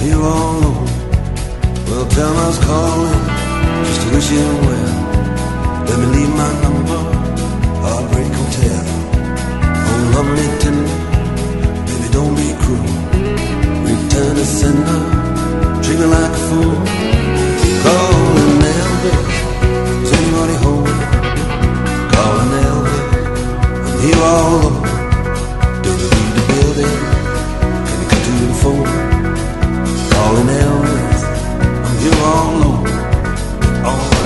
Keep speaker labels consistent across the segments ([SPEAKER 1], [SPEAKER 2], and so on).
[SPEAKER 1] here all alone. Well, tell him I was calling just to wish him well. Let me leave my number, Heartbreak Hotel. Oh, lovely tender, baby, don't be cruel. Return to sender, treat me like a fool. Calling Elvis, is anybody home? Calling Elvis, I'm here all alone. Do you need the building? Can you come to the phone? Calling Elvis, I'm here all alone. All right.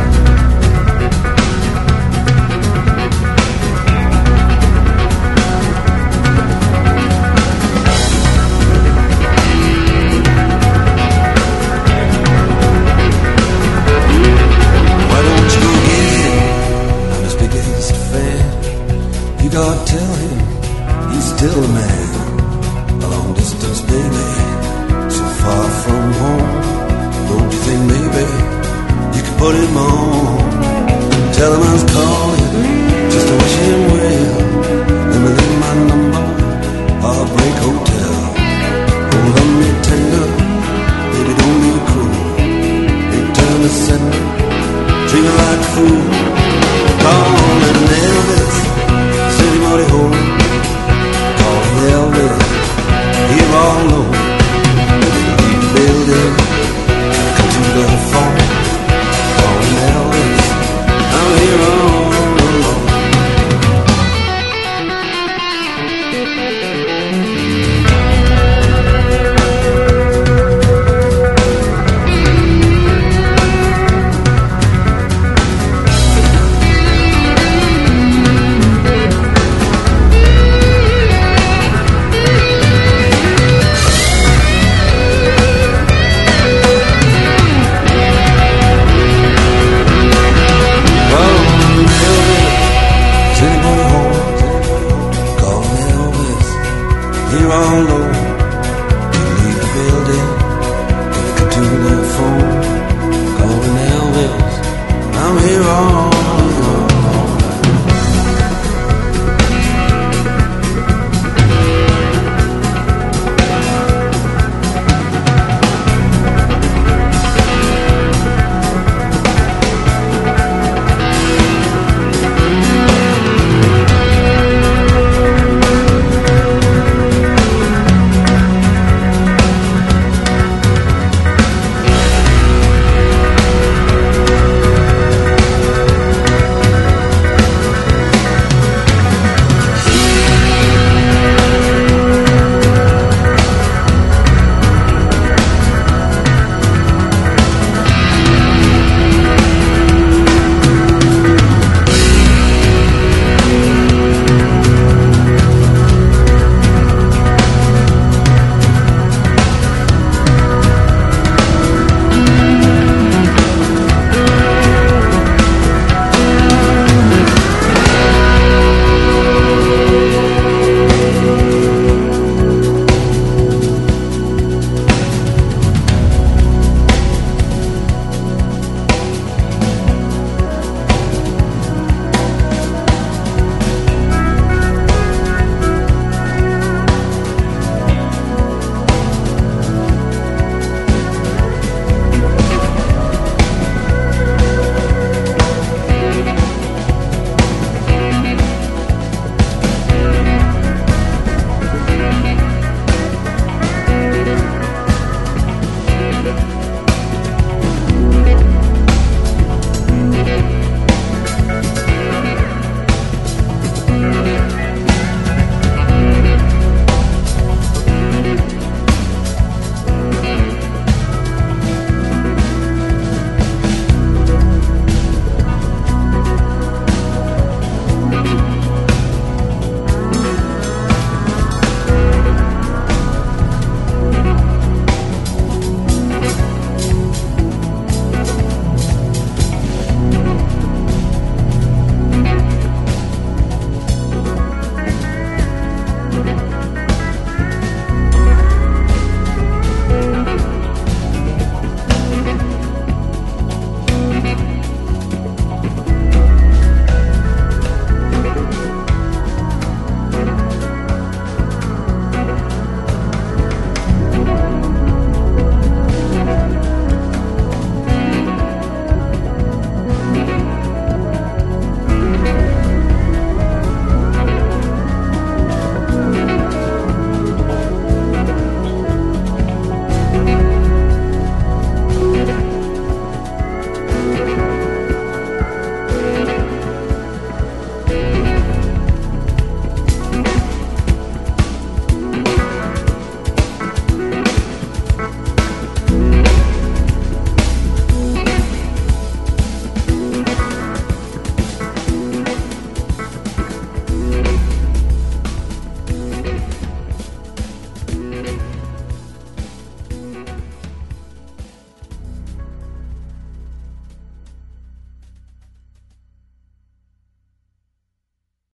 [SPEAKER 1] God, tell him he's still a man. A long distance, baby, so far from home. Don't you think maybe you could put him on? Tell him I was calling just to wish him well. Let me leave my number, Heartbreak Hotel. Oh, love me tender, baby, don't be cruel. Return to sender, treat me like a fool.